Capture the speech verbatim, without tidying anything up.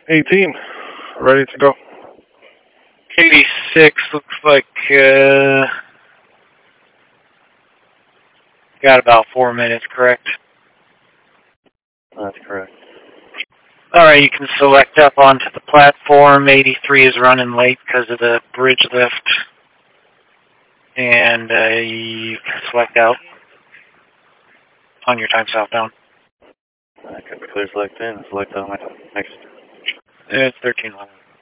eighteen, ready to go. eighty-six looks like uh, got about four minutes, correct? That's correct. All right, you can select up onto the platform. eighty-three is running late because of the bridge lift. And uh, you can select out on your time southbound. I could clear select in, select on my next. It's thirteen eleven.